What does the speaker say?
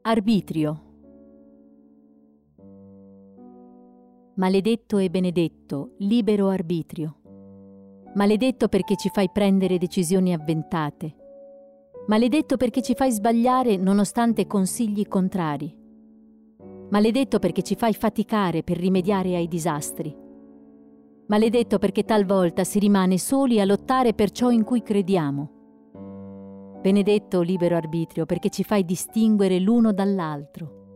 Arbitrio. Maledetto e benedetto, libero arbitrio. Maledetto perché ci fai prendere decisioni avventate. Maledetto perché ci fai sbagliare nonostante consigli contrari. Maledetto perché ci fai faticare per rimediare ai disastri. Maledetto perché talvolta si rimane soli a lottare per ciò in cui crediamo. Benedetto libero arbitrio perché ci fai distinguere l'uno dall'altro.